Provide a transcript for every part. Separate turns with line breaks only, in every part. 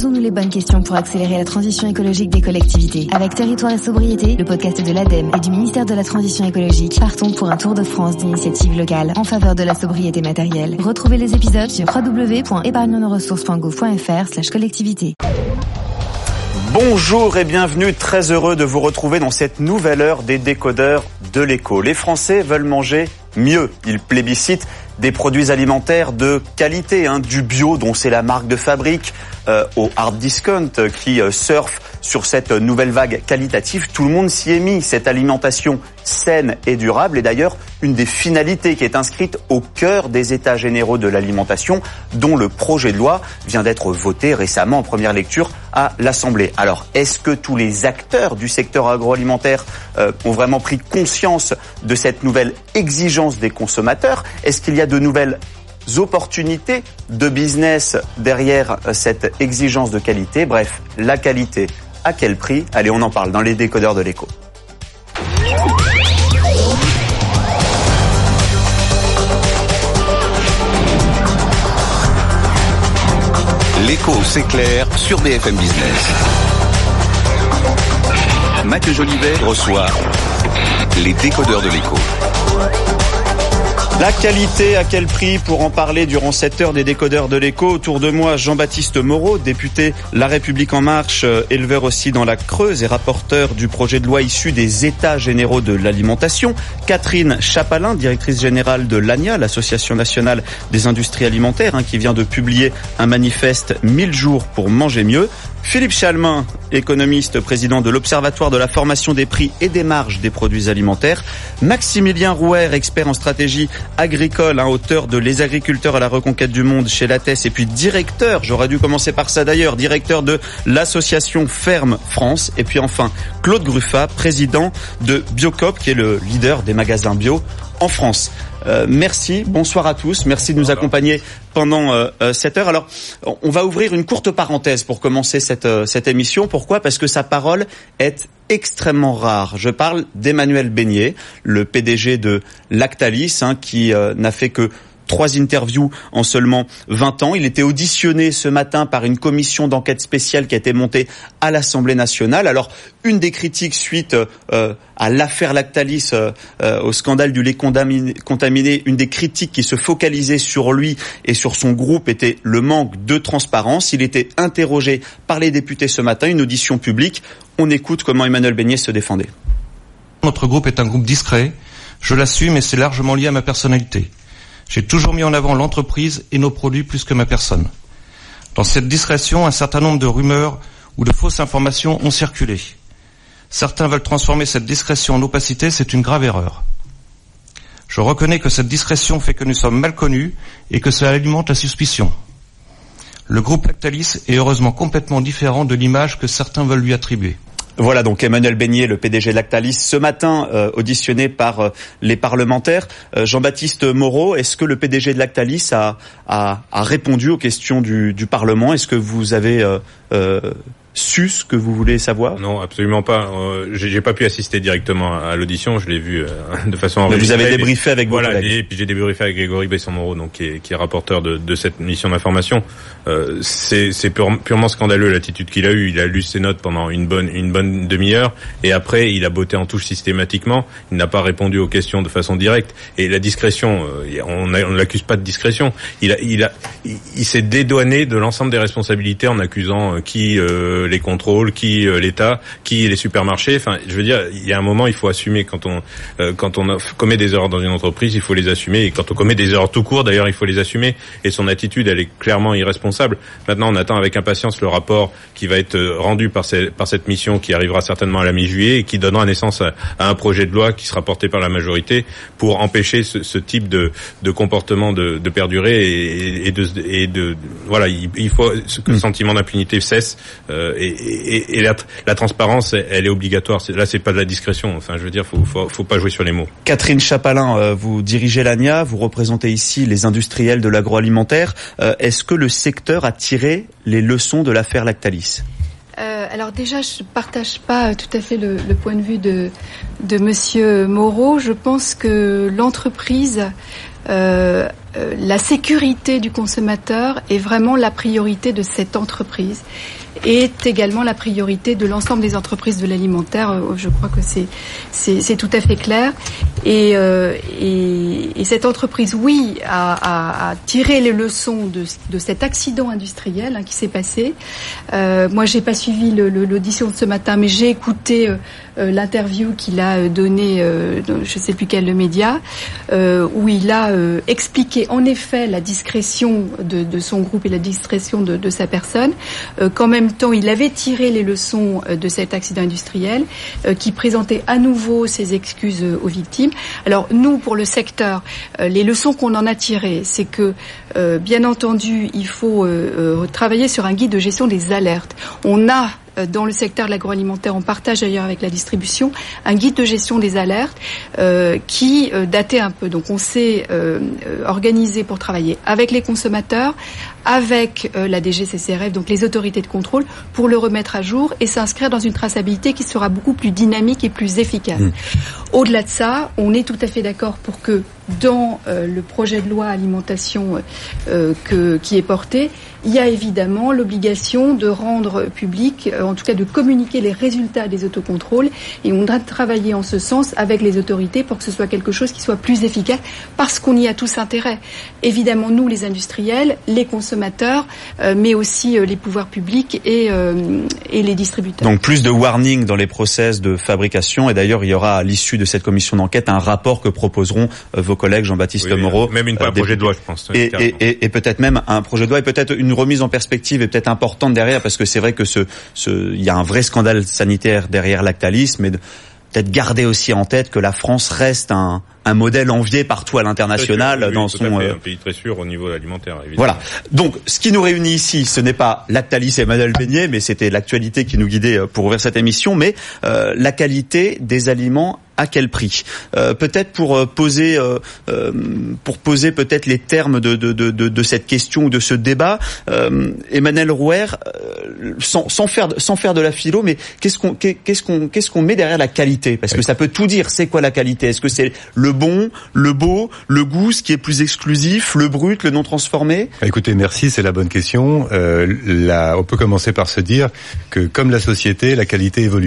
Posons-nous les bonnes questions pour accélérer la transition écologique des collectivités. Avec Territoire et Sobriété, le podcast de l'ADEME et du ministère de la Transition écologique, partons pour un tour de France d'initiatives locales en faveur de la sobriété matérielle. Retrouvez les épisodes sur www.épargnonosressources.gouv.fr/collectivité.
Bonjour et bienvenue, très heureux de vous retrouver dans cette nouvelle heure des décodeurs de l'écho. Les Français veulent manger mieux. Ils plébiscitent des produits alimentaires de qualité, du bio dont c'est la marque de fabrique, au hard discount qui surfe sur cette nouvelle vague qualitative. Tout le monde s'y est mis, cette alimentation saine et durable est d'ailleurs une des finalités qui est inscrite au cœur des États généraux de l'alimentation dont le projet de loi vient d'être voté récemment en première lecture à l'Assemblée. Alors, est-ce que tous les acteurs du secteur agroalimentaire ont vraiment pris conscience de cette nouvelle exigence des consommateurs ? Est-ce qu'il y a de nouvelles opportunités de business derrière cette exigence de qualité ? Bref, la qualité, à quel prix ? Allez, on en parle dans les décodeurs de l'écho.
L'écho, c'est clair sur BFM Business. Mathieu Jolivet reçoit les décodeurs de l'écho.
La qualité, à quel prix ? Pour en parler durant cette heure des décodeurs de l'écho, autour de moi, Jean-Baptiste Moreau, député La République En Marche, éleveur aussi dans la Creuse et rapporteur du projet de loi issu des États généraux de l'alimentation. Catherine Chapalin, directrice générale de l'ANIA, l'Association nationale des industries alimentaires, qui vient de publier un manifeste 1000 jours pour manger mieux. Philippe Chalmin, économiste, président de l'Observatoire de la formation des prix et des marges des produits alimentaires. Maximilien Rouher, expert en stratégie agricole, auteur de Les agriculteurs à la reconquête du monde chez Lattès et puis directeur, j'aurais dû commencer par ça d'ailleurs, directeur de l'association Ferme France. Et puis enfin, Claude Gruffat, président de Biocoop, qui est le leader des magasins bio en France. Merci, bonsoir à tous, merci de nous accompagner pendant cette heure. Alors, on va ouvrir une courte parenthèse pour commencer cette émission. Pourquoi ? Parce que sa parole est extrêmement rare. Je parle d'Emmanuel Beignet, le PDG de Lactalis, qui n'a fait que 3 interviews en seulement 20 ans. Il était auditionné ce matin par une commission d'enquête spéciale qui a été montée à l'Assemblée nationale. Alors, une des critiques suite à l'affaire Lactalis, au scandale du lait contaminé, une des critiques qui se focalisait sur lui et sur son groupe était le manque de transparence. Il était interrogé par les députés ce matin, une audition publique. On écoute comment Emmanuel Beignet se défendait.
Notre groupe est un groupe discret, je l'assume et c'est largement lié à ma personnalité. J'ai toujours mis en avant l'entreprise et nos produits plus que ma personne. Dans cette discrétion, un certain nombre de rumeurs ou de fausses informations ont circulé. Certains veulent transformer cette discrétion en opacité, c'est une grave erreur. Je reconnais que cette discrétion fait que nous sommes mal connus et que cela alimente la suspicion. Le groupe Lactalis est heureusement complètement différent de l'image que certains veulent lui attribuer.
Voilà donc Emmanuel Beignet, le PDG de Lactalis, ce matin auditionné par les parlementaires. Jean-Baptiste Moreau, est-ce que le PDG de Lactalis a répondu aux questions du Parlement ? Est-ce que vous avez su ce que vous voulez savoir ?
Non, absolument pas. J'ai pas pu assister directement à l'audition. Je l'ai vu de façon enregistrée.
Mais vous avez débriefé avec vos collègues.
Et puis j'ai débriefé avec Grégory Besson-Moreau, donc qui est rapporteur de cette mission d'information. C'est purement scandaleux l'attitude qu'il a eue. Il a lu ses notes pendant une bonne demi-heure et après il a botté en touche systématiquement. Il n'a pas répondu aux questions de façon directe. Et la discrétion, on ne l'accuse pas de discrétion. Il s'est dédouané de l'ensemble des responsabilités en accusant les contrôles, l'État, les supermarchés. Enfin, je veux dire, il y a un moment, il faut assumer quand on commet des erreurs dans une entreprise, il faut les assumer. Et quand on commet des erreurs tout court, d'ailleurs, il faut les assumer. Et son attitude, elle est clairement irresponsable. Maintenant, on attend avec impatience le rapport qui va être rendu par cette mission qui arrivera certainement à la mi-juillet et qui donnera naissance à un projet de loi qui sera porté par la majorité pour empêcher ce type de comportement de perdurer et voilà, il faut que le sentiment d'impunité cesse. Et la transparence, elle est obligatoire. Là, c'est pas de la discrétion. Enfin, je veux dire, faut pas jouer sur les mots.
Catherine Chapalin, vous dirigez l'ANIA, vous représentez ici les industriels de l'agroalimentaire. Est-ce que le secteur a tiré les leçons de l'affaire Lactalis ?
Alors déjà, je partage pas tout à fait le point de vue de Monsieur Moreau. Je pense que l'entreprise, la sécurité du consommateur est vraiment la priorité de cette entreprise, est également la priorité de l'ensemble des entreprises de l'alimentaire. Je crois que c'est tout à fait clair. Et cette entreprise, oui, a tiré les leçons de cet accident industriel qui s'est passé. Moi, j'ai pas suivi l'audition de ce matin, mais j'ai écouté l'interview qu'il a donnée, je sais plus quel média, où il a expliqué en effet la discrétion de son groupe et la discrétion de sa personne, qu'en même temps il avait tiré les leçons de cet accident industriel, qui présentait à nouveau ses excuses aux victimes. Alors nous, pour le secteur, les leçons qu'on en a tirées, c'est que bien entendu il faut travailler sur un guide de gestion des alertes. On a dans le secteur de l'agroalimentaire, on partage d'ailleurs avec la distribution un guide de gestion des alertes qui datait un peu. Donc on s'est organisé pour travailler avec les consommateurs, avec la DGCCRF, donc les autorités de contrôle, pour le remettre à jour et s'inscrire dans une traçabilité qui sera beaucoup plus dynamique et plus efficace. Au-delà de ça, on est tout à fait d'accord pour que dans le projet de loi alimentation qui est porté, il y a évidemment l'obligation de rendre public, en tout cas de communiquer les résultats des autocontrôles, et on doit travailler en ce sens avec les autorités pour que ce soit quelque chose qui soit plus efficace, parce qu'on y a tous intérêt. Évidemment, nous, les industriels, les consommateurs, mais aussi les pouvoirs publics et les distributeurs.
Donc plus de warning dans les process de fabrication, et d'ailleurs il y aura à l'issue de cette commission d'enquête un rapport que proposeront vos collègues Jean-Baptiste Moreau.
Même un projet de loi, je pense.
Et peut-être même un projet de loi, et peut-être une remise en perspective est peut-être importante derrière, parce que c'est vrai que il y a un vrai scandale sanitaire derrière Lactalis, mais peut-être garder aussi en tête que la France reste un modèle envié partout à l'international dans son
un pays très sûr au niveau alimentaire, évidemment.
Voilà. Donc ce qui nous réunit ici, ce n'est pas Lactalis et Emmanuel Beignet, mais c'était l'actualité qui nous guidait pour ouvrir cette émission, mais la qualité des aliments. À quel prix? Peut-être pour poser peut-être les termes de cette question ou de ce débat, Emmanuel Rouher, sans faire de la philo, mais qu'est-ce qu'on met derrière la qualité? Parce que ça peut tout dire. C'est quoi la qualité? Est-ce que c'est le bon, le beau, le goût, ce qui est plus exclusif, le brut, le non transformé?
Écoutez, merci, c'est la bonne question. On peut commencer par se dire que comme la société, la qualité évolue.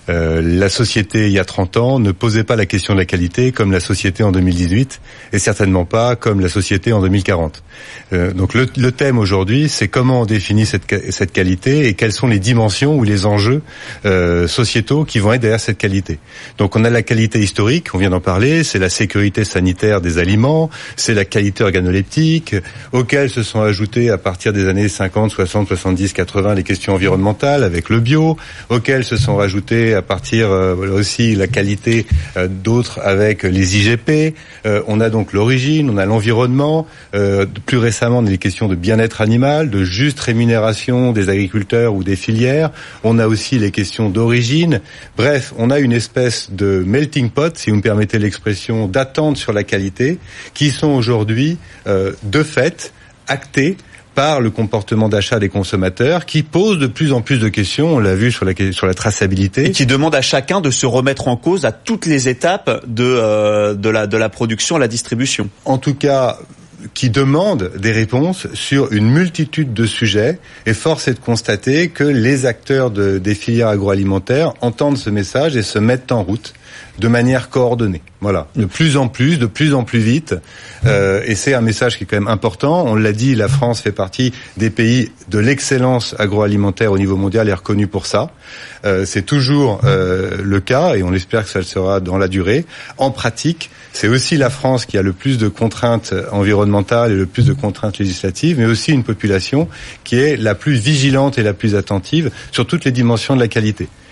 La société il y a 30 ans ne posait pas la question de la qualité comme la société en 2018 et certainement pas comme la société en 2040. Donc le thème aujourd'hui, c'est comment on définit cette qualité et quelles sont les dimensions ou les enjeux sociétaux qui vont être derrière cette qualité. Donc on a la qualité historique, on vient d'en parler, c'est la sécurité sanitaire des aliments, c'est la qualité organoleptique, auxquelles se sont ajoutées à partir des années 50, 60, 70, 80 les questions environnementales avec le bio, auxquelles se sont rajoutées à partir aussi la qualité d'autres avec les IGP. On a donc l'origine, on a l'environnement. Plus récemment, on a les questions de bien-être animal, de juste rémunération des agriculteurs ou des filières. On a aussi les questions d'origine. Bref, on a une espèce de melting pot, si vous me permettez l'expression, d'attentes sur la qualité qui sont aujourd'hui de fait actées par le comportement d'achat des consommateurs, qui pose de plus en plus de questions, on l'a vu sur la traçabilité.
Et qui demande à chacun de se remettre en cause à toutes les étapes de la production à la distribution.
En tout cas, qui demande des réponses sur une multitude de sujets, et force est de constater que les acteurs des filières agroalimentaires entendent ce message et se mettent en route de manière coordonnée. Voilà, de plus en plus vite, et c'est un message qui est quand même important. On l'a dit, la France fait partie des pays de l'excellence agroalimentaire au niveau mondial et est reconnue pour ça. C'est toujours le cas, et on espère que ça le sera dans la durée. En pratique, c'est aussi la France qui a le plus de contraintes environnementales et le plus de contraintes législatives, mais aussi une population qui est la plus vigilante et la plus attentive sur toutes les dimensions de la qualité.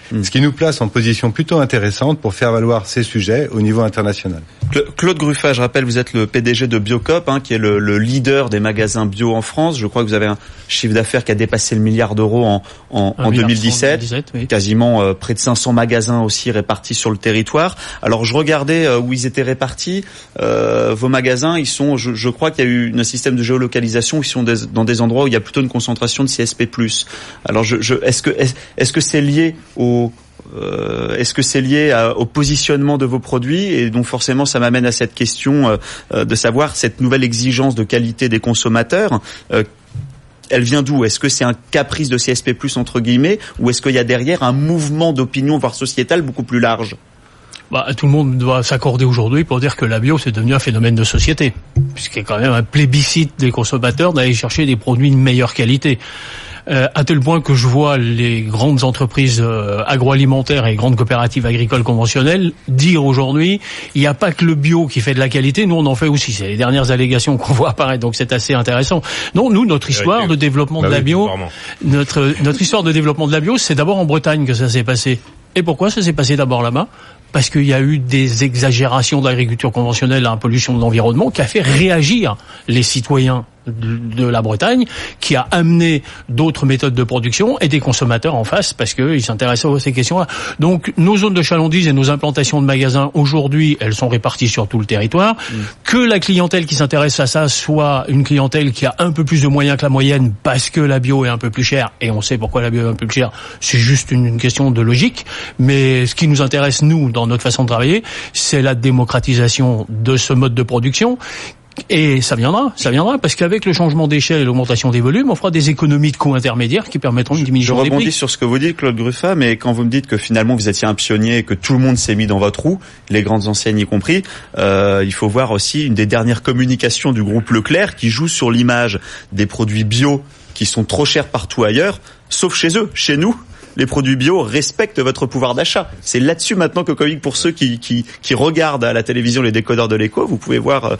Ce qui nous place en position plutôt intéressante pour faire valoir ces sujets au niveau international.
Claude Gruffat, je rappelle, vous êtes le PDG de Biocop, qui est le leader des magasins bio en France. Je crois que vous avez un chiffre d'affaires qui a dépassé le milliard d'euros en 2017. Oui. Quasiment près de 500 magasins aussi répartis sur le territoire. Alors je regardais où ils étaient répartis. Vos magasins, ils sont, je crois qu'il y a eu un système de géolocalisation. Ils sont dans des endroits où il y a plutôt une concentration de CSP+. Alors est-ce que c'est lié au positionnement de vos produits? Et donc forcément, ça m'amène à cette question de savoir cette nouvelle exigence de qualité des consommateurs. Elle vient d'où? Est-ce que c'est un caprice de CSP+, entre guillemets, ou est-ce qu'il y a derrière un mouvement d'opinion, voire sociétal, beaucoup plus large?
Tout le monde doit s'accorder aujourd'hui pour dire que la bio, c'est devenu un phénomène de société, puisqu'il y a quand même un plébiscite des consommateurs d'aller chercher des produits de meilleure qualité. À tel point que je vois les grandes entreprises agroalimentaires et grandes coopératives agricoles conventionnelles dire aujourd'hui, il n'y a pas que le bio qui fait de la qualité, nous on en fait aussi. C'est les dernières allégations qu'on voit apparaître, donc c'est assez intéressant. Non, nous, notre histoire de développement de la bio, notre histoire de développement de la bio, c'est d'abord en Bretagne que ça s'est passé. Et pourquoi ça s'est passé d'abord là-bas? Parce qu'il y a eu des exagérations de l'agriculture conventionnelle à la pollution de l'environnement qui a fait réagir les citoyens de la Bretagne, qui a amené d'autres méthodes de production et des consommateurs en face parce qu'ils s'intéressent à ces questions-là. Donc nos zones de chalandise et nos implantations de magasins aujourd'hui, elles sont réparties sur tout le territoire. Que la clientèle qui s'intéresse à ça soit une clientèle qui a un peu plus de moyens que la moyenne parce que la bio est un peu plus chère, et on sait pourquoi la bio est un peu plus chère, c'est juste une question de logique. Mais ce qui nous intéresse, nous, dans notre façon de travailler, c'est la démocratisation de ce mode de production. Et ça viendra, parce qu'avec le changement d'échelle et l'augmentation des volumes, on fera des économies de coûts intermédiaires qui permettront une diminution des prix.
Je rebondis sur ce que vous dites, Claude Gruffat, mais quand vous me dites que finalement vous étiez un pionnier et que tout le monde s'est mis dans votre roue, les grandes enseignes y compris, il faut voir aussi une des dernières communications du groupe Leclerc qui joue sur l'image des produits bio qui sont trop chers partout ailleurs, sauf chez eux. Chez nous, les produits bio respectent votre pouvoir d'achat. C'est là-dessus maintenant que pour ceux qui regardent à la télévision les décodeurs de l'écho, vous pouvez voir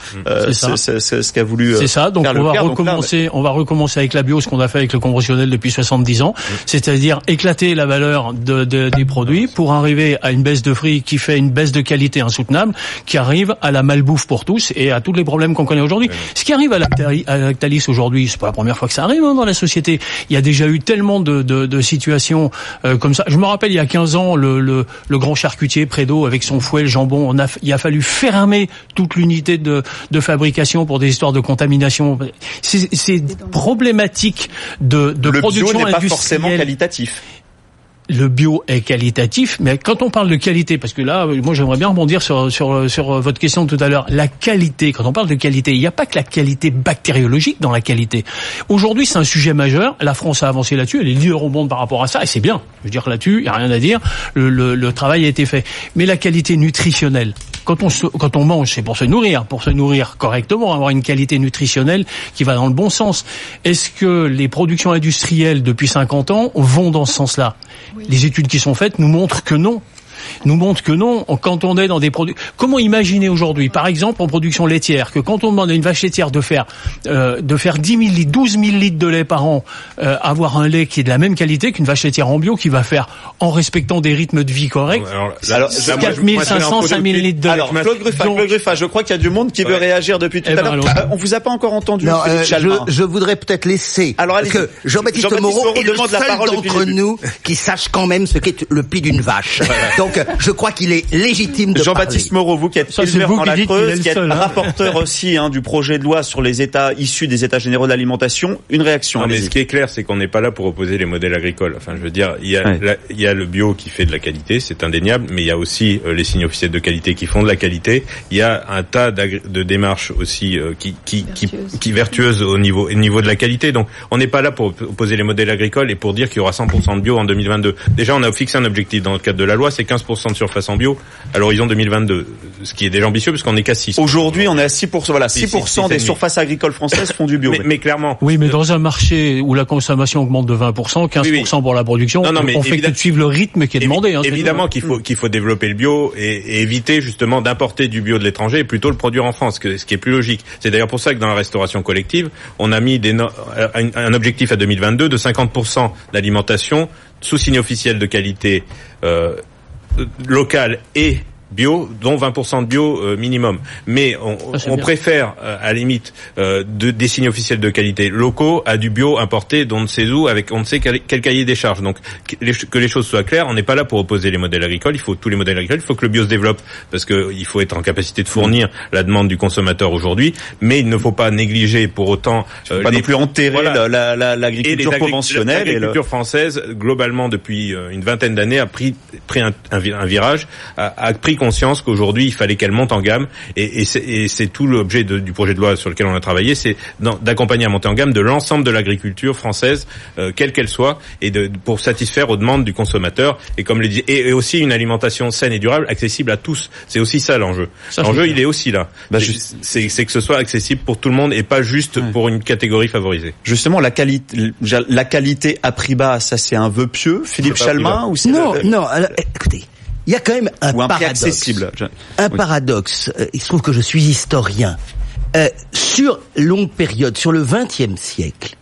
ce qu'a voulu
c'est ça. Donc
faire
on va recommencer avec la bio ce qu'on a fait avec le conventionnel depuis 70 ans, c'est-à-dire éclater la valeur des produits pour arriver à une baisse de prix qui fait une baisse de qualité insoutenable, qui arrive à la malbouffe pour tous et à tous les problèmes qu'on connaît aujourd'hui. Ce qui arrive à Lactalis aujourd'hui, c'est pas la première fois que ça arrive dans la société. Il y a déjà eu tellement de situations comme ça. Je me rappelle il y a 15 ans le grand charcutier Prédo avec son fouet, le jambon, il a fallu fermer toute l'unité de fabrication pour des histoires de contamination. C'est problématique de production industrielle.
Le bio n'est pas forcément qualitatif.
Le bio est qualitatif, mais quand on parle de qualité, parce que là, moi j'aimerais bien rebondir sur votre question tout à l'heure, la qualité, quand on parle de qualité, il n'y a pas que la qualité bactériologique dans la qualité. Aujourd'hui, c'est un sujet majeur, la France a avancé là-dessus, elle est leader au monde par rapport à ça, et c'est bien. Je veux dire, là-dessus, il n'y a rien à dire, le travail a été fait. Mais la qualité nutritionnelle, quand on mange, c'est pour se nourrir correctement, avoir une qualité nutritionnelle qui va dans le bon sens. Est-ce que les productions industrielles depuis 50 ans vont dans ce sens-là? Oui. Les études qui sont faites nous montrent que non. Quand on est dans des produits. Comment imaginer aujourd'hui, par exemple, en production laitière, que quand on demande à une vache laitière de faire 10 000 litres, 12 000 litres de lait par an, avoir un lait qui est de la même qualité qu'une vache laitière en bio qui va faire, en respectant des rythmes de vie corrects, 4 500, 5 000 litres de lait.
Alors, Claude Gruffat, je crois qu'il y a du monde qui veut réagir depuis tout à l'heure. On vous a pas encore entendu.
Non, je voudrais peut-être laisser. Alors, parce que Jean-Baptiste Moreau est le seul d'entre nous qui sache quand même ce qu'est le pied d'une vache. Donc, je crois qu'il est légitime de
Jean-Baptiste Moreau, vous qui êtes éleveur dans la Creuse, qui êtes rapporteur aussi du projet de loi sur les États issus des États généraux de l'alimentation, une réaction.
Non, mais ce qui est clair, c'est qu'on n'est pas là pour opposer les modèles agricoles. Enfin, je veux dire, il y a le bio qui fait de la qualité, c'est indéniable, mais il y a aussi les signes officiels de qualité qui font de la qualité. Il y a un tas de démarches aussi qui vertueuses au niveau de la qualité. Donc, on n'est pas là pour opposer les modèles agricoles et pour dire qu'il y aura 100% de bio en 2022. Déjà, on a fixé un objectif dans le cadre de la loi, c'est 15% de surface en bio à l'horizon 2022, ce qui est déjà ambitieux parce qu'on est qu'à 6%.
Aujourd'hui, on est à 6%. Voilà, 6% des surfaces agricoles françaises font du bio.
Mais clairement.
Oui, mais dans un marché où la consommation augmente de 20%, 15% pour la production, on fait que de suivre le rythme qui est demandé.
Évidemment qu'il faut développer le bio et éviter justement d'importer du bio de l'étranger et plutôt le produire en France, ce qui est plus logique. C'est d'ailleurs pour ça que dans la restauration collective, on a mis un objectif à 2022 de 50% d'alimentation sous signe officiel de qualité locale et bio, dont 20% de bio minimum. Mais on préfère, à la limite, des signes officiels de qualité locaux à du bio importé d'on ne sait où, avec on ne sait quel cahier des charges. Donc, que les choses soient claires, on n'est pas là pour opposer les modèles agricoles, il faut tous les modèles agricoles, il faut que le bio se développe, parce que il faut être en capacité de fournir la demande du consommateur aujourd'hui, mais il ne faut pas négliger pour autant...
pas non plus enterrer l'agriculture conventionnelle.
L'agriculture française, globalement, depuis une vingtaine d'années, a pris un virage, a pris conscience qu'aujourd'hui il fallait qu'elle monte en gamme et c'est tout l'objet du projet de loi sur lequel on a travaillé, c'est d'accompagner à monter en gamme de l'ensemble de l'agriculture française, quelle qu'elle soit, et pour satisfaire aux demandes du consommateur et aussi une alimentation saine et durable, accessible à tous. C'est aussi ça l'enjeu. L'enjeu il est aussi là. C'est que ce soit accessible pour tout le monde et pas juste pour une catégorie favorisée.
Justement, la qualité à prix bas, ça c'est un vœu pieux, Philippe Chalmin, ou c'est
non. Alors, écoutez. Il y a quand même un paradoxe. Paradoxe. Il se trouve que je suis historien. Sur longue période, sur le XXe siècle,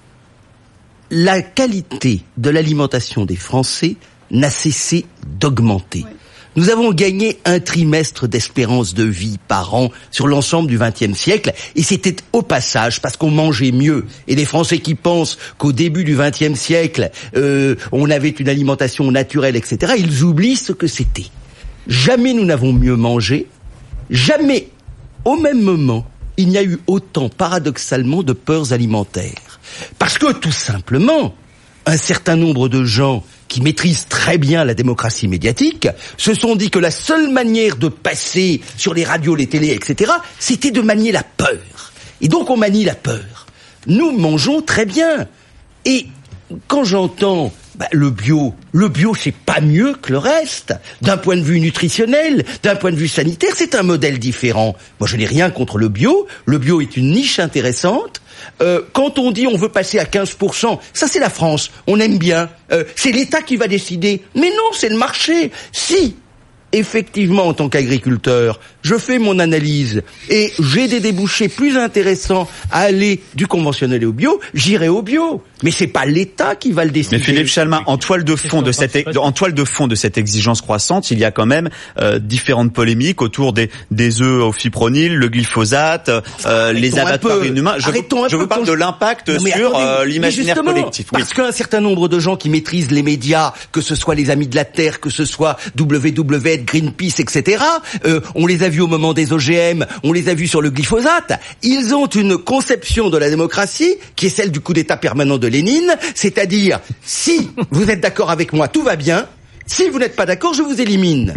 la qualité de l'alimentation des Français n'a cessé d'augmenter. Ouais. Nous avons gagné un trimestre d'espérance de vie par an sur l'ensemble du XXe siècle, et c'était au passage parce qu'on mangeait mieux. Et les Français qui pensent qu'au début du XXe siècle, on avait une alimentation naturelle, etc., ils oublient ce que c'était. Jamais nous n'avons mieux mangé, jamais, au même moment, il n'y a eu autant, paradoxalement, de peurs alimentaires. Parce que, tout simplement, un certain nombre de gens qui maîtrisent très bien la démocratie médiatique, se sont dit que la seule manière de passer sur les radios, les télés, etc., c'était de manier la peur. Et donc on manie la peur. Nous mangeons très bien. Et quand j'entends le bio c'est pas mieux que le reste. D'un point de vue nutritionnel, d'un point de vue sanitaire, c'est un modèle différent. Moi je n'ai rien contre le bio. Le bio est une niche intéressante. Quand on dit on veut passer à 15%, ça c'est la France, on aime bien, c'est l'État qui va décider. Mais non, c'est le marché. Si, effectivement, en tant qu'agriculteur, je fais mon analyse et j'ai des débouchés plus intéressants à aller du conventionnel au bio, j'irai au bio. Mais c'est pas l'État qui va le décider.
Mais Philippe Chalmin, en toile de fond de cette exigence croissante, il y a quand même différentes polémiques autour des œufs au fipronil, le glyphosate, les abattoirs inhumains. Je veux parler de l'impact sur l'imaginaire collectif.
Oui. Parce qu'un certain nombre de gens qui maîtrisent les médias, que ce soit les Amis de la Terre, que ce soit WWF, Greenpeace, etc., on les a vus au moment des OGM, on les a vus sur le glyphosate. Ils ont une conception de la démocratie qui est celle du coup d'État permanent de Lénine, c'est-à-dire, si vous êtes d'accord avec moi, tout va bien. Si vous n'êtes pas d'accord, je vous élimine.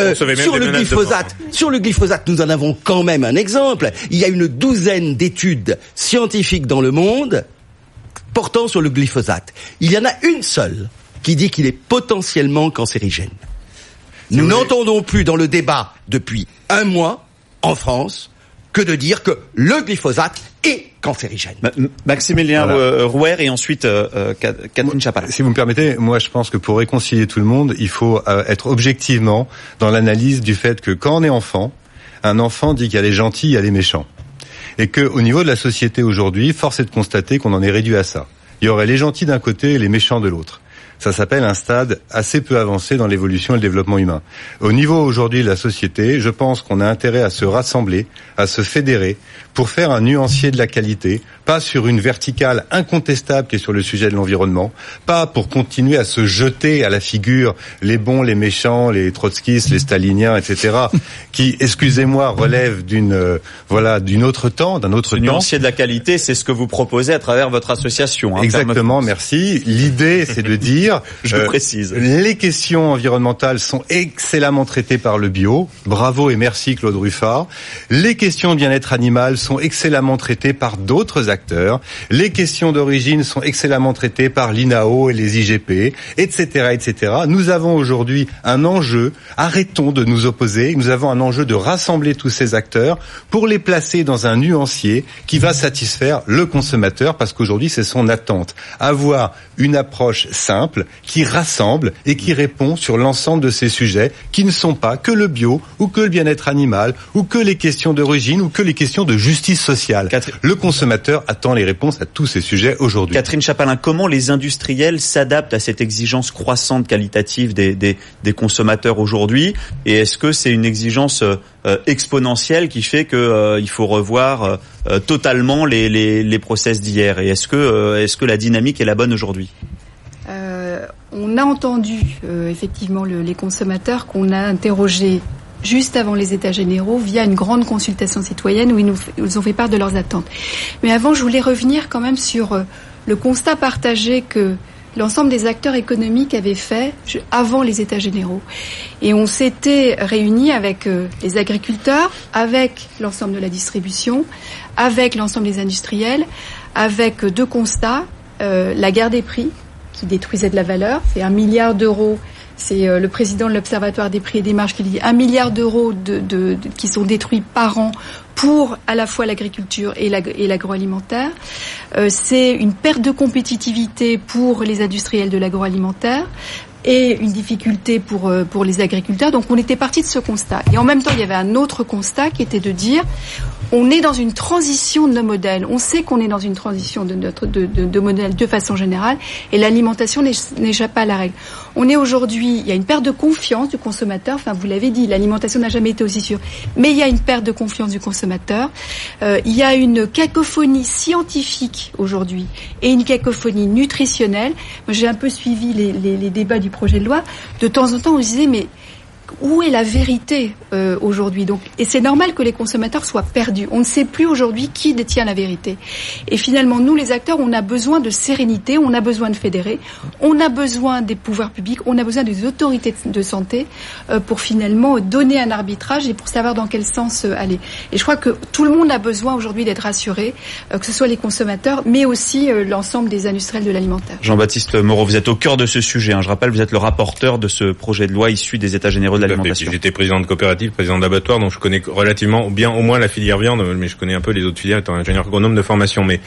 Sur le glyphosate, nous en avons quand même un exemple. Il y a une douzaine d'études scientifiques dans le monde portant sur le glyphosate. Il y en a une seule qui dit qu'il est potentiellement cancérigène. Nous n'entendons plus dans le débat depuis un mois, en France, que de dire que le glyphosate est cancérigène.
Maximilien Rouher et ensuite Catherine Chapala.
Si vous me permettez, moi je pense que pour réconcilier tout le monde, il faut être objectivement dans l'analyse du fait que quand on est enfant, un enfant dit qu'il y a les gentils, il y a les méchants. Et qu'au niveau de la société aujourd'hui, force est de constater qu'on en est réduit à ça. Il y aurait les gentils d'un côté et les méchants de l'autre. Ça s'appelle un stade assez peu avancé dans l'évolution et le développement humain. Au niveau aujourd'hui de la société, je pense qu'on a intérêt à se rassembler, à se fédérer pour faire un nuancier de la qualité, pas sur une verticale incontestable qui est sur le sujet de l'environnement, pas pour continuer à se jeter à la figure les bons, les méchants, les trotskistes, les staliniens, etc., qui, excusez-moi, relèvent d'un autre temps.
Ce nuancier de la qualité, c'est ce que vous proposez à travers votre association.
Exactement, merci. L'idée, c'est de dire dire.
Je précise.
Les questions environnementales sont excellemment traitées par le bio. Bravo et merci Claude Ruffard. Les questions de bien-être animal sont excellemment traitées par d'autres acteurs. Les questions d'origine sont excellemment traitées par l'INAO et les IGP, etc., etc. Nous avons aujourd'hui un enjeu. Arrêtons de nous opposer. Nous avons un enjeu de rassembler tous ces acteurs pour les placer dans un nuancier qui va satisfaire le consommateur, parce qu'aujourd'hui c'est son attente. Avoir une approche simple qui rassemble et qui répond sur l'ensemble de ces sujets qui ne sont pas que le bio ou que le bien-être animal ou que les questions d'origine ou que les questions de justice sociale. Le consommateur attend les réponses à tous ces sujets aujourd'hui.
Catherine Chapalin, comment les industriels s'adaptent à cette exigence croissante qualitative des consommateurs aujourd'hui, et est-ce que c'est une exigence exponentielle qui fait que il faut revoir totalement les process d'hier, et est-ce que la dynamique est la bonne aujourd'hui?
On a entendu effectivement les consommateurs qu'on a interrogés juste avant les États généraux via une grande consultation citoyenne où ils nous ont fait part de leurs attentes. Mais avant, je voulais revenir quand même sur le constat partagé que l'ensemble des acteurs économiques avaient fait avant les États généraux. Et on s'était réunis avec les agriculteurs, avec l'ensemble de la distribution, avec l'ensemble des industriels, avec deux constats. La guerre des prix, qui détruisait de la valeur, c'est 1 milliard d'euros. C'est le président de l'Observatoire des prix et des marges qui dit 1 milliard d'euros qui sont détruits par an pour à la fois l'agriculture et l'agroalimentaire. C'est une perte de compétitivité pour les industriels de l'agroalimentaire et une difficulté pour les agriculteurs. Donc on était parti de ce constat. Et en même temps, il y avait un autre constat qui était de dire on est dans une transition de nos modèles. On sait qu'on est dans une transition de modèles de façon générale, et l'alimentation n'échappe pas à la règle. On est aujourd'hui, il y a une perte de confiance du consommateur. Enfin, vous l'avez dit, l'alimentation n'a jamais été aussi sûre. Mais il y a une perte de confiance du consommateur. Il y a une cacophonie scientifique aujourd'hui et une cacophonie nutritionnelle. Moi, j'ai un peu suivi les débats du projet de loi. De temps en temps, on se disait, mais où est la vérité aujourd'hui? Donc, et c'est normal que les consommateurs soient perdus. On ne sait plus aujourd'hui qui détient la vérité. Et finalement, nous, les acteurs, on a besoin de sérénité, on a besoin de fédérer, on a besoin des pouvoirs publics, on a besoin des autorités de santé pour finalement donner un arbitrage et pour savoir dans quel sens aller. Et je crois que tout le monde a besoin aujourd'hui d'être rassuré, que ce soit les consommateurs, mais aussi l'ensemble des industriels de l'alimentaire.
Jean-Baptiste Moreau, vous êtes au cœur de ce sujet. Je rappelle, vous êtes le rapporteur de ce projet de loi issu des États généraux de l'alimentation.
J'étais président de coopérative, président d'abattoir, donc je connais relativement bien au moins la filière viande, mais je connais un peu les autres filières étant ingénieur agronome de formation. Mais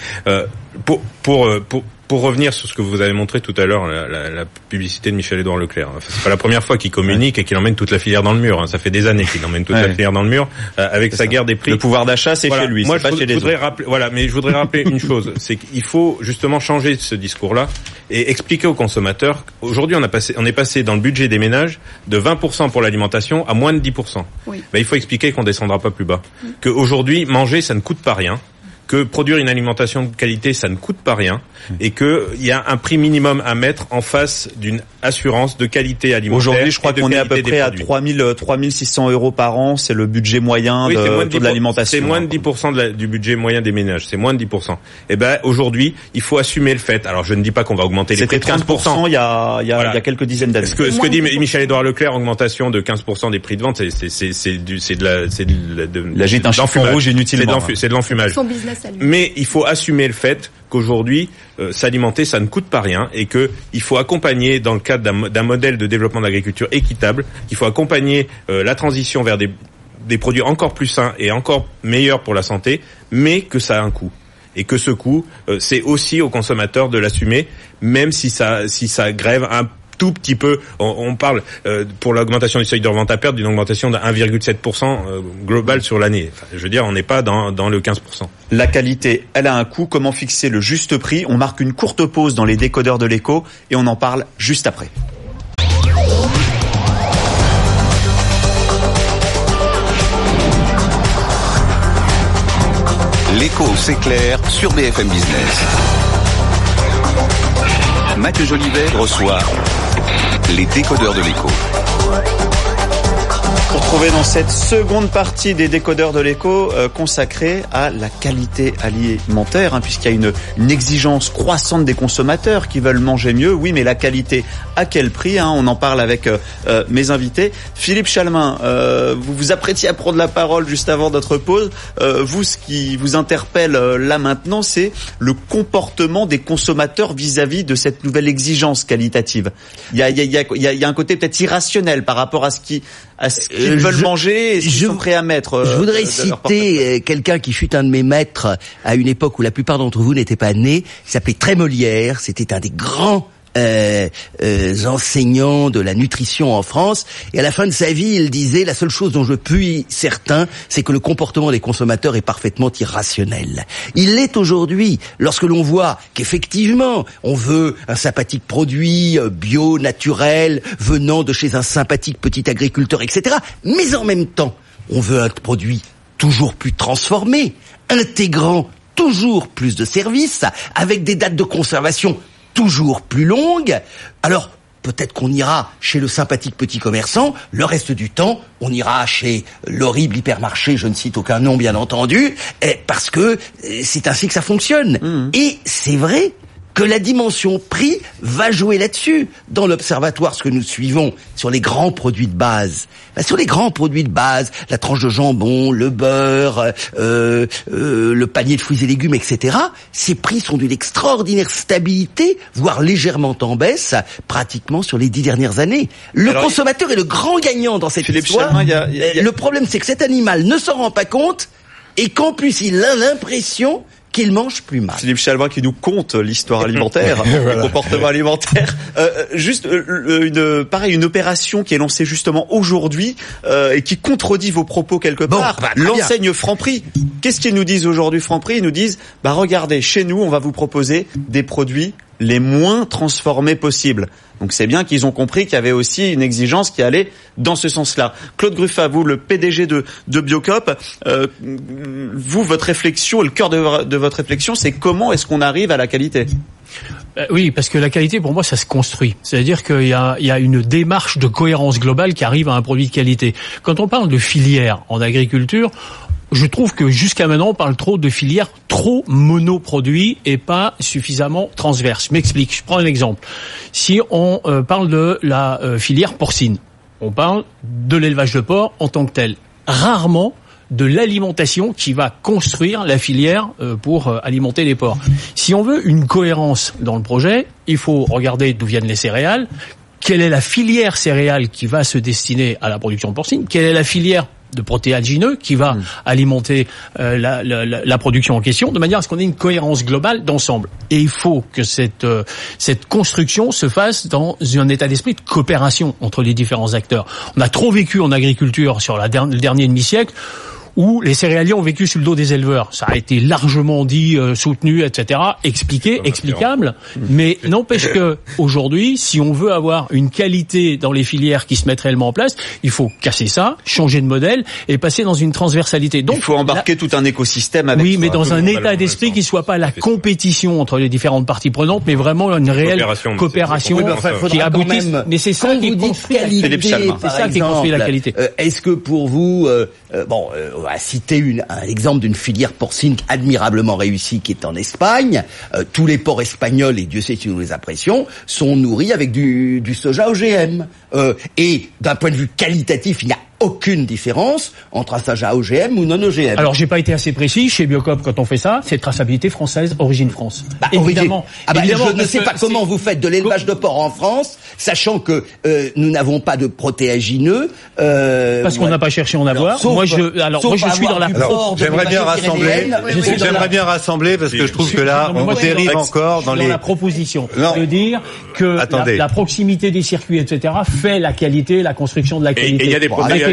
pour revenir sur ce que vous avez montré tout à l'heure, la publicité de Michel-Édouard Leclerc. Enfin, c'est pas la première fois qu'il communique et qu'il emmène toute la filière dans le mur. Ça fait des années qu'il emmène toute la filière dans le mur avec sa guerre des prix.
Le pouvoir d'achat, c'est chez lui.
Moi,
c'est pas chez les autres.
Mais je voudrais rappeler une chose, c'est qu'il faut justement changer ce discours-là et expliquer aux consommateurs. Aujourd'hui, on est passé dans le budget des ménages de 20% pour l'alimentation à moins de 10%. Oui. Il faut expliquer qu'on descendra pas plus bas. Qu'aujourd'hui, manger, ça ne coûte pas rien. Que produire une alimentation de qualité, ça ne coûte pas rien, et que il y a un prix minimum à mettre en face d'une assurance de qualité alimentaire.
Aujourd'hui, je crois qu'on est à peu près à 3600 € par an. C'est le budget moyen de l'alimentation.
C'est moins de 10% du budget moyen des ménages. C'est moins de 10%. Et aujourd'hui, il faut assumer le fait. Alors, je ne dis pas qu'on va augmenter les prix de 15%.
Il y a quelques dizaines d'années.
Ce que dit Michel-Édouard Leclerc, augmentation de 15% des prix de vente, c'est de
l'agite un chiffon rouge inutilement.
C'est de l'enfumage. Mais il faut assumer le fait qu'aujourd'hui, s'alimenter, ça ne coûte pas rien, et que il faut accompagner, dans le cadre d'un modèle de développement de l'agriculture équitable, qu'il faut accompagner la transition vers des produits encore plus sains et encore meilleurs pour la santé, mais que ça a un coût. Et que ce coût, c'est aussi aux consommateurs de l'assumer, même si ça grève un tout petit peu. On parle pour l'augmentation du seuil de revente à perte d'une augmentation de 1,7% globale sur l'année. Enfin, je veux dire, on n'est pas dans le 15%.
La qualité, elle a un coût. Comment fixer le juste prix? On marque une courte pause dans les décodeurs de l'écho et on en parle juste après.
L'écho, c'est clair sur BFM Business. Mathieu Jolivet reçoit les décodeurs de l'écho.
Pour retrouver dans cette seconde partie des décodeurs de l'écho consacrée à la qualité alimentaire, puisqu'il y a une exigence croissante des consommateurs qui veulent manger mieux. Oui, mais la qualité, à quel prix, on en parle avec mes invités. Philippe Chalmin, vous vous apprêtiez à prendre la parole juste avant notre pause. Vous, ce qui vous interpelle là maintenant, c'est le comportement des consommateurs vis-à-vis de cette nouvelle exigence qualitative. Il y a un côté peut-être irrationnel par rapport à ce qu'ils veulent manger et ce qu'ils sont prêts à mettre.
Je voudrais citer quelqu'un qui fut un de mes maîtres à une époque où la plupart d'entre vous n'étaient pas nés. Il s'appelait Trémolière. C'était un des grands enseignants de la nutrition en France, et à la fin de sa vie, il disait: la seule chose dont je puis certain, c'est que le comportement des consommateurs est parfaitement irrationnel. Il l'est aujourd'hui, lorsque l'on voit qu'effectivement, on veut un sympathique produit bio, naturel, venant de chez un sympathique petit agriculteur, etc. Mais en même temps, on veut un produit toujours plus transformé, intégrant toujours plus de services, avec des dates de conservation toujours plus longue. Alors, peut-être qu'on ira chez le sympathique petit commerçant, le reste du temps, on ira chez l'horrible hypermarché, je ne cite aucun nom bien entendu, parce que c'est ainsi que ça fonctionne. Et c'est vrai que la dimension prix va jouer là-dessus. Dans l'observatoire, ce que nous suivons sur les grands produits de base, la tranche de jambon, le beurre, le panier de fruits et légumes, etc., ces prix sont d'une extraordinaire stabilité, voire légèrement en baisse, pratiquement sur les 10 dernières années. Le consommateur est le grand gagnant dans cette histoire. Le problème, c'est que cet animal ne s'en rend pas compte, et qu'en plus, il a l'impression qu'il mange plus mal.
Philippe Chalmin qui nous conte l'histoire alimentaire, le comportement alimentaire. Juste une opération qui est lancée justement aujourd'hui et qui contredit vos propos quelque part. L'enseigne Franprix. Qu'est-ce qu'ils nous disent aujourd'hui, Franprix? Ils nous disent, regardez, chez nous, on va vous proposer des produits les moins transformés possibles. Donc c'est bien qu'ils ont compris qu'il y avait aussi une exigence qui allait dans ce sens-là. Claude Gruffat, vous, le PDG de Biocoop, vous, votre réflexion, le cœur de votre réflexion, c'est comment est-ce qu'on arrive à la qualité?
Oui, parce que la qualité, pour moi, ça se construit. C'est-à-dire qu'il y a une démarche de cohérence globale qui arrive à un produit de qualité. Quand on parle de filière en agriculture, je trouve que jusqu'à maintenant, on parle trop de filières trop monoproduits et pas suffisamment transverses. Je m'explique. Je prends un exemple. Si on parle de la filière porcine, on parle de l'élevage de porc en tant que tel. Rarement de l'alimentation qui va construire la filière pour alimenter les porcs. Si on veut une cohérence dans le projet, il faut regarder d'où viennent les céréales, quelle est la filière céréale qui va se destiner à la production porcine, quelle est la filière de protéagineux qui va alimenter la production en question, de manière à ce qu'on ait une cohérence globale d'ensemble. Et il faut que cette construction se fasse dans un état d'esprit de coopération entre les différents acteurs. On a trop vécu en agriculture sur le dernier demi-siècle où les céréaliers ont vécu sur le dos des éleveurs. Ça a été largement dit, soutenu, etc., expliqué, explicable, mais n'empêche que aujourd'hui, si on veut avoir une qualité dans les filières qui se mettent réellement en place, il faut casser ça, changer de modèle et passer dans une transversalité. Donc,
il faut embarquer tout un écosystème avec
mais dans un état d'esprit qui soit pas la compétition entre les différentes parties prenantes, mais vraiment une réelle coopération qui aboutisse. Mais c'est ça qui construit la qualité.
Est-ce que pour vous, on va citer un exemple d'une filière porcine admirablement réussie qui est en Espagne. Tous les porcs espagnols, et Dieu sait si nous les apprécions, sont nourris avec du soja OGM. Et d'un point de vue qualitatif, il n'y a aucune différence entre un soja OGM ou non OGM.
Alors, j'ai pas été assez précis. Chez Biocoop, quand on fait ça, c'est traçabilité française, origine France. Évidemment.
Je ne sais pas comment vous faites de l'élevage de porc en France, sachant que nous n'avons pas de protéagineux.
Parce qu'on n'a pas cherché à en avoir. Moi, je suis dans la.
J'aimerais bien rassembler parce que je trouve que là, on dérive encore dans
la proposition de dire que la proximité des circuits, etc., fait la qualité, la construction de la qualité.
Et il y a des produits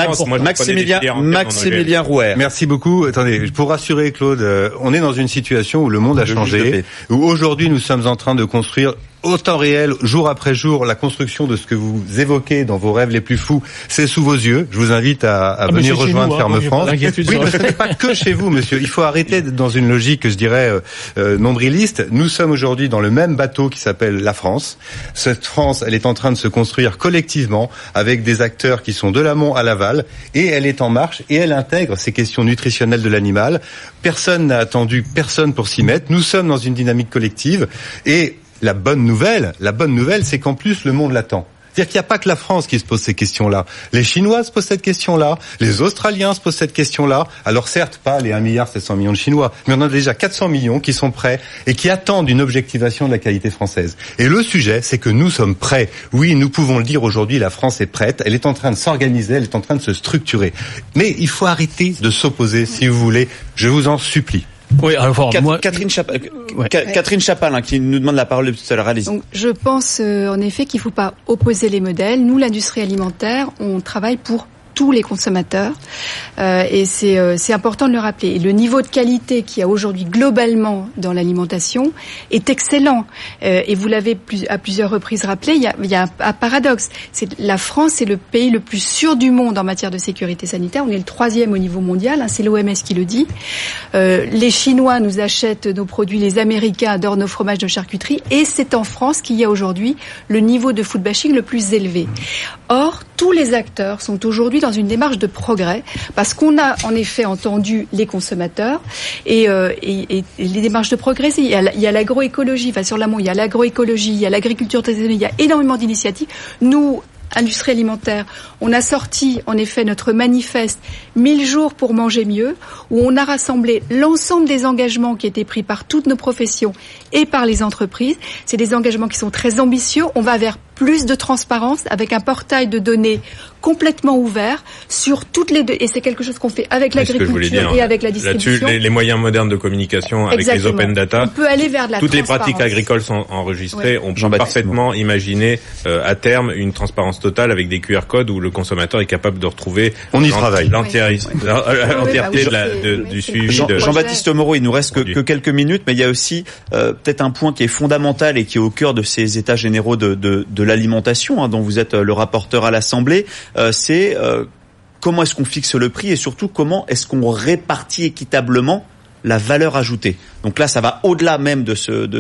Maximilien Rouher.
Merci beaucoup. Attendez, pour rassurer Claude, on est dans une situation où le monde a changé, où aujourd'hui nous sommes en train de construire au temps réel, jour après jour, la construction de ce que vous évoquez dans vos rêves les plus fous, c'est sous vos yeux. Je vous invite à venir rejoindre Ferme France. Oui, mais ce n'est pas que chez vous, monsieur. Il faut arrêter d'être dans une logique, je dirais, nombriliste. Nous sommes aujourd'hui dans le même bateau qui s'appelle la France. Cette France, elle est en train de se construire collectivement avec des acteurs qui sont de l'amont à l'aval, et elle est en marche et elle intègre ces questions nutritionnelles de l'animal. Personne n'a attendu personne pour s'y mettre. Nous sommes dans une dynamique collective et la bonne nouvelle, c'est qu'en plus, le monde l'attend. C'est-à-dire qu'il n'y a pas que la France qui se pose ces questions-là. Les Chinois se posent cette question-là, les Australiens se posent cette question-là. Alors certes, pas les 1,7 milliard de Chinois, mais on a déjà 400 millions qui sont prêts et qui attendent une objectivation de la qualité française. Et le sujet, c'est que nous sommes prêts. Oui, nous pouvons le dire aujourd'hui, la France est prête, elle est en train de s'organiser, elle est en train de se structurer. Mais il faut arrêter de s'opposer, si vous voulez, je vous en supplie.
Oui, alors moi... Catherine Chapal, qui nous demande la parole tout à l'heure. Allez-y.
Donc, je pense en effet qu'il ne faut pas opposer les modèles. Nous, l'industrie alimentaire, on travaille pour tous les consommateurs et c'est important de le rappeler. Et le niveau de qualité qu'il y a aujourd'hui globalement dans l'alimentation est excellent. Et vous l'avez à plusieurs reprises rappelé, il y a un paradoxe. La France est le pays le plus sûr du monde en matière de sécurité sanitaire. On est le 3e au niveau mondial, c'est l'OMS qui le dit. Les Chinois nous achètent nos produits, les Américains adorent nos fromages de charcuterie, et c'est en France qu'il y a aujourd'hui le niveau de food bashing le plus élevé. Or, tous les acteurs sont aujourd'hui dans une démarche de progrès, parce qu'on a en effet entendu les consommateurs et les démarches de progrès. Il y a l'agroécologie, sur l'amont, il y a l'agroécologie, il y a l'agriculture traditionnelle, il y a énormément d'initiatives. Nous, industrie alimentaire, on a sorti en effet notre manifeste 1000 jours pour manger mieux, où on a rassemblé l'ensemble des engagements qui étaient pris par toutes nos professions et par les entreprises. C'est des engagements qui sont très ambitieux. On va vers plus de transparence avec un portail de données complètement ouvert sur toutes les deux, et c'est quelque chose qu'on fait avec l'agriculture et avec la distribution.
Là-dessus, les moyens modernes de communication avec les open data.
On peut aller vers de la
toutes les pratiques agricoles sont enregistrées. Oui. On peut parfaitement imaginer à terme une transparence totale avec des QR codes où le consommateur est capable de retrouver l'entièreté du suivi.
Jean-Baptiste Moreau, il nous reste que quelques minutes, mais il y a aussi peut-être un point qui est fondamental et qui est au cœur de ces états généraux de l'alimentation, dont vous êtes le rapporteur à l'Assemblée. C'est comment est-ce qu'on fixe le prix et surtout comment est-ce qu'on répartit équitablement la valeur ajoutée. Donc là, ça va au-delà même de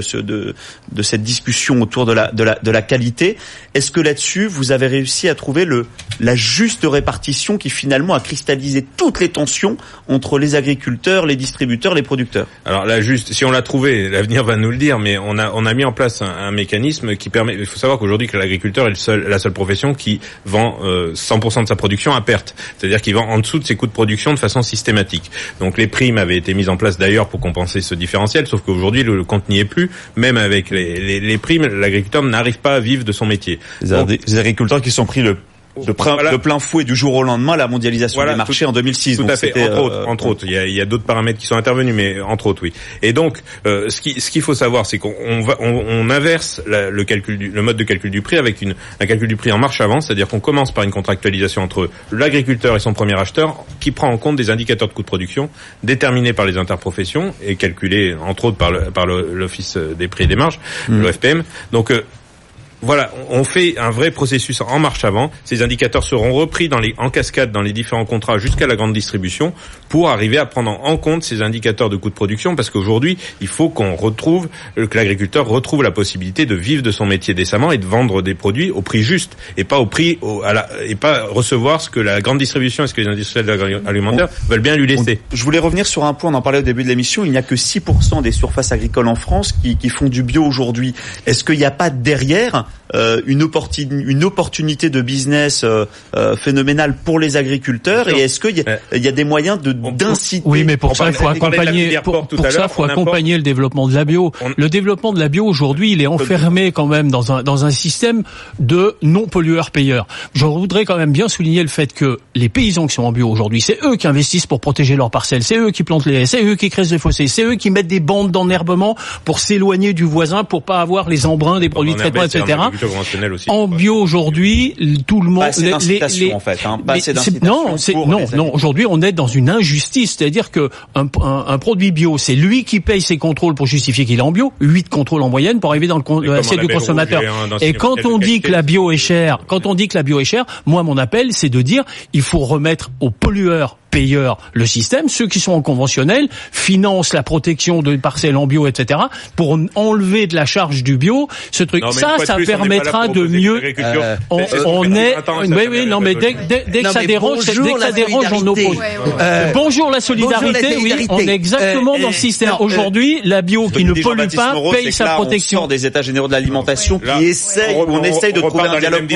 cette discussion autour de la qualité. Est-ce que là-dessus, vous avez réussi à trouver la juste répartition qui finalement a cristallisé toutes les tensions entre les agriculteurs, les distributeurs, les producteurs?
Alors si on l'a trouvé, l'avenir va nous le dire, mais on a mis en place un mécanisme qui permet. Il faut savoir qu'aujourd'hui que l'agriculteur est la seule profession qui vend 100% de sa production à perte, c'est-à-dire qu'il vend en dessous de ses coûts de production de façon systématique. Donc les primes avaient été mises en place d'ailleurs pour compenser ce différentiel, sauf qu'aujourd'hui le compte n'y est plus. Même avec les primes, l'agriculteur n'arrive pas à vivre de son métier.
Les agriculteurs qui sont pris de plein fouet du jour au lendemain la mondialisation des marchés en 2006.
Tout à fait. Entre autres, il y a d'autres paramètres qui sont intervenus, mais entre autres, oui. Et donc, ce qu'il faut savoir, c'est qu'on inverse le mode de calcul du prix avec un calcul du prix en marche avant, c'est-à-dire qu'on commence par une contractualisation entre l'agriculteur et son premier acheteur, qui prend en compte des indicateurs de coût de production déterminés par les interprofessions et calculés entre autres par l'Office des prix et des marges, l'OFPM. Donc voilà, on fait un vrai processus en marche avant. Ces indicateurs seront repris en cascade dans les différents contrats jusqu'à la grande distribution pour arriver à prendre en compte ces indicateurs de coût de production, parce qu'aujourd'hui, il faut que l'agriculteur retrouve la possibilité de vivre de son métier décemment et de vendre des produits au prix juste et pas et pas recevoir ce que la grande distribution et ce que les industriels alimentaires veulent bien lui laisser.
Je voulais revenir sur un point, on en parlait au début de l'émission, il n'y a que 6% des surfaces agricoles en France qui font du bio aujourd'hui. Est-ce qu'il n'y a pas derrière une opportunité de business phénoménale pour les agriculteurs, et est-ce qu'il y a des moyens d'inciter?
Oui, mais pour ça il faut accompagner le développement de la bio. Le développement de la bio aujourd'hui, il est enfermé quand même dans un système de non pollueur payeur. Je voudrais quand même bien souligner le fait que les paysans qui sont en bio aujourd'hui, c'est eux qui investissent pour protéger leurs parcelles, c'est eux qui plantent les haies, c'est eux qui créent des fossés, c'est eux qui mettent des bandes d'enherbement pour s'éloigner du voisin, pour pas avoir les embruns des produits de traitement, etc.
l'agriculture conventionnelle aussi.
En bio aujourd'hui, tout le monde...
Pas assez d'incitation en fait. Pas assez d'incitation
non. Aujourd'hui, on est dans une injustice. C'est-à-dire que un produit bio, c'est lui qui paye ses contrôles pour justifier qu'il est en bio. 8 contrôles en moyenne pour arriver dans l'assiette du consommateur. Et quand on dit que la bio est chère, moi, mon appel, c'est de dire, il faut remettre aux pollueurs payeurs le système. Ceux qui sont en conventionnel financent la protection de parcelles en bio, etc. pour enlever de la charge du bio. Ce truc, ça permettra de mieux. Dès que ça dérange, on oppose. Bonjour la solidarité. Oui, on est exactement dans ce système. Aujourd'hui, la bio qui ne pollue pas paye sa protection.
On sort des états généraux de l'alimentation qui essayent, on essaye de trouver un dialogue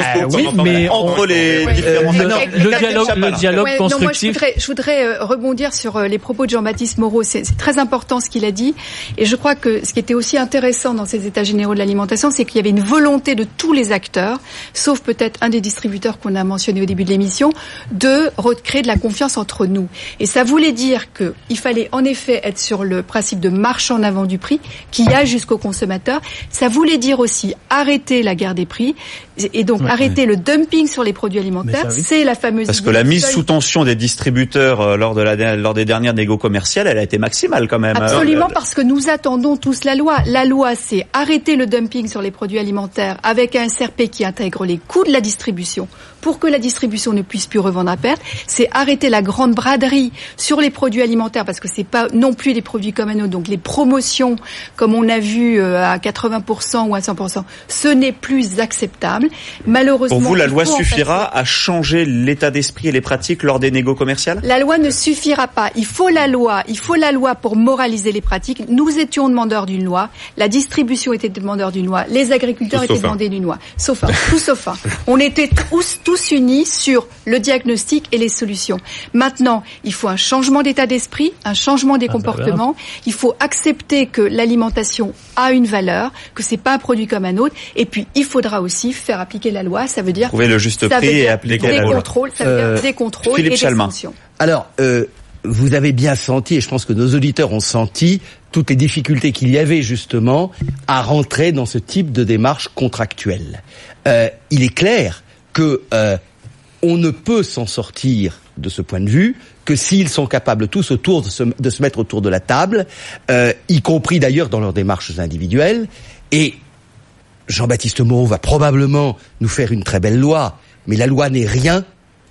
entre les différents acteurs.
Le dialogue constructif.
Je voudrais rebondir sur les propos de Jean-Baptiste Moreau. C'est très important ce qu'il a dit. Et je crois que ce qui était aussi intéressant dans ces états généraux de l'alimentation, c'est qu'il y avait une volonté de tous les acteurs, sauf peut-être un des distributeurs qu'on a mentionné au début de l'émission, de recréer de la confiance entre nous. Et ça voulait dire qu'il fallait en effet être sur le principe de marche en avant du prix, qui a jusqu'au consommateur. Ça voulait dire aussi arrêter la guerre des prix et donc arrêter le dumping sur les produits alimentaires. C'est la fameuse...
Parce que la mise sous tension des distributeurs lors des dernières négos commerciales, elle a été maximale quand même.
Absolument, parce que nous attendons tous la loi. La loi, c'est arrêter le dumping sur les produits alimentaires avec un SRP qui intègre les coûts de la distribution pour que la distribution ne puisse plus revendre à perte. C'est arrêter la grande braderie sur les produits alimentaires parce que c'est pas non plus des produits comme un autre. Donc les promotions, comme on a vu à 80% ou à 100%, ce n'est plus acceptable. Malheureusement.
Pour vous, la loi suffira à changer l'état d'esprit et les pratiques lors des négos commerciales ?
La loi ne suffira pas. Il faut la loi pour moraliser les pratiques. Nous étions demandeurs d'une loi. La distribution était demandeur d'une loi. Les agriculteurs étaient demandeurs d'une loi. Sauf un. On était tous unis sur le diagnostic et les solutions. Maintenant, il faut un changement d'état d'esprit, un changement des comportements. Il faut accepter que l'alimentation a une valeur, que c'est pas un produit comme un autre. Et puis, il faudra aussi faire appliquer la loi. Ça veut dire
trouver le juste prix et appliquer la loi.
Ça veut dire des contrôles et des sanctions.
Alors, vous avez bien senti, et je pense que nos auditeurs ont senti, toutes les difficultés qu'il y avait justement à rentrer dans ce type de démarche contractuelle. Il est clair que on ne peut s'en sortir de ce point de vue que s'ils sont capables tous de se mettre autour de la table, y compris d'ailleurs dans leurs démarches individuelles. Et Jean-Baptiste Moreau va probablement nous faire une très belle loi, mais la loi n'est rien.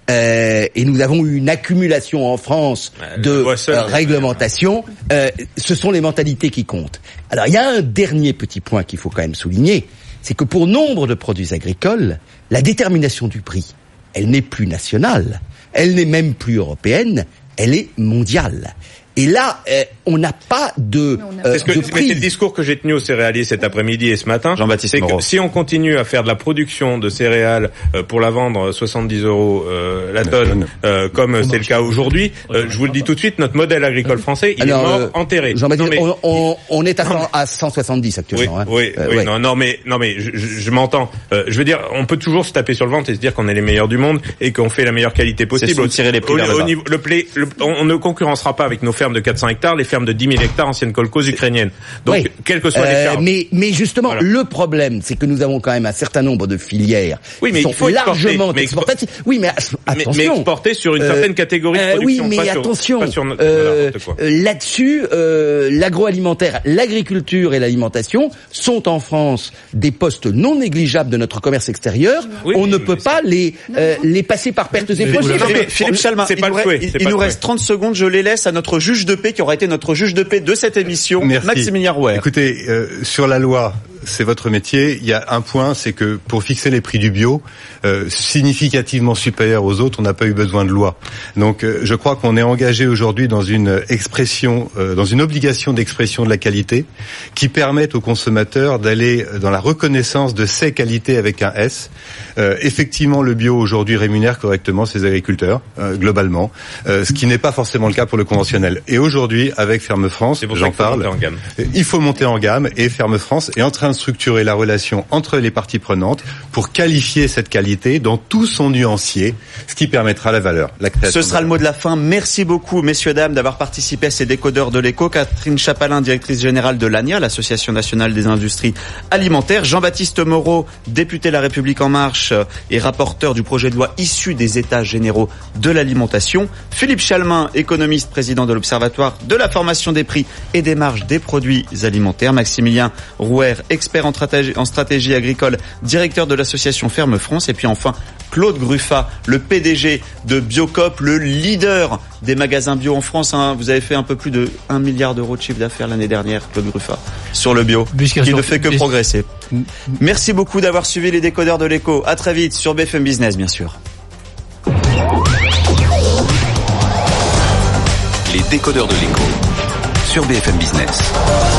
Et nous avons eu une accumulation en France de réglementations. Ce sont les mentalités qui comptent. Alors, il y a un dernier petit point qu'il faut quand même souligner, c'est que pour nombre de produits agricoles, la détermination du prix, elle n'est plus nationale, elle n'est même plus européenne, elle est mondiale. Et là, on n'a pas de prix.
C'est le discours que j'ai tenu aux céréaliers cet après-midi et ce matin.
Jean-Baptiste Moreau.
Si on continue à faire de la production de céréales pour la vendre 70 € la tonne, comme c'est le cas aujourd'hui, je vous le dis tout de suite, notre modèle agricole français, il est mort, enterré.
Jean-Baptiste, on est à 170 actuellement.
Oui. Non, mais je m'entends. Je veux dire, on peut toujours se taper sur le ventre et se dire qu'on est les meilleurs du monde et qu'on fait la meilleure qualité possible.
C'est tirer les prix vers le bas.
On ne concurrencera pas avec nos fermes de 400 hectares, les fermes de 10 000 hectares anciennes kolkhozes ukrainiennes. Donc, quel que soit les fermes.
Mais justement, le problème, c'est que nous avons quand même un certain nombre de filières qui sont largement exportatives. Oui, mais attention.
Mais exportées sur une certaine catégorie de production.
Oui, mais attention. Là-dessus, l'agroalimentaire, l'agriculture et l'alimentation sont en France des postes non négligeables de notre commerce extérieur. On ne peut pas les passer par pertes et profits.
Philippe Chalmin, il nous reste 30 secondes, je les laisse à notre juge de paix qui aura été notre juge de paix de cette émission, Maximilien Rouher.
Écoutez, sur la loi, c'est votre métier. Il y a un point, c'est que pour fixer les prix du bio, significativement supérieurs aux autres, on n'a pas eu besoin de loi. Donc, je crois qu'on est engagé aujourd'hui dans une expression, dans une obligation d'expression de la qualité, qui permette aux consommateurs d'aller dans la reconnaissance de ces qualités avec un S. Effectivement, le bio aujourd'hui rémunère correctement ses agriculteurs, globalement, ce qui n'est pas forcément le cas pour le conventionnel. Et aujourd'hui, avec Ferme France, j'en parle, il faut monter en gamme, et Ferme France est en train train de structurer la relation entre les parties prenantes pour qualifier cette qualité dans tout son nuancier, ce qui permettra la valeur, la création.
Ce sera le mot de la fin. Merci beaucoup, messieurs, dames, d'avoir participé à ces décodeurs de l'écho. Catherine Chapalin, directrice générale de l'ANIA, l'Association nationale des industries alimentaires. Jean-Baptiste Moreau, député La République en marche et rapporteur du projet de loi issu des États généraux de l'alimentation. Philippe Chalmin, économiste, président de l'Observatoire de la formation des prix et des marges des produits alimentaires. Maximilien Rouher, expert en stratégie agricole, directeur de l'association Ferme France. Et puis enfin, Claude Gruffat, le PDG de Biocoop, le leader des magasins bio en France. Vous avez fait un peu plus de 1 milliard d'euros de chiffre d'affaires l'année dernière, Claude Gruffat, sur le bio, qui ne fait que progresser. Merci beaucoup d'avoir suivi les décodeurs de l'écho. À très vite sur BFM Business, bien sûr.
Les décodeurs de l'écho sur BFM Business.